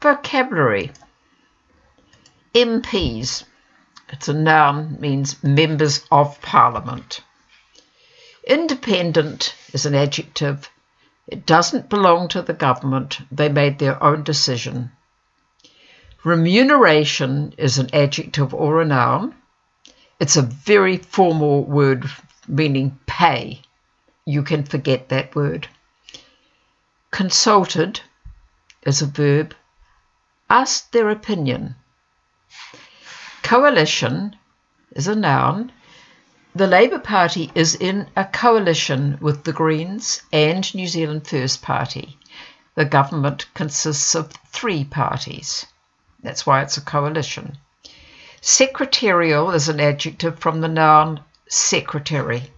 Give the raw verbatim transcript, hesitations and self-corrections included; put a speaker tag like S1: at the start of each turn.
S1: Vocabulary. M Ps. It's a noun, means members of Parliament. Independent is an adjective. It doesn't belong to the government. They made their own decision. Remuneration is an adjective or a noun. It's a very formal word meaning pay. You can forget that word. Consulted is a verb. Asked their opinion. Coalition is a noun. The Labour Party is in a coalition with the Greens and New Zealand First Party. The government consists of three parties. That's why it's a coalition. Secretarial is an adjective from the noun secretary.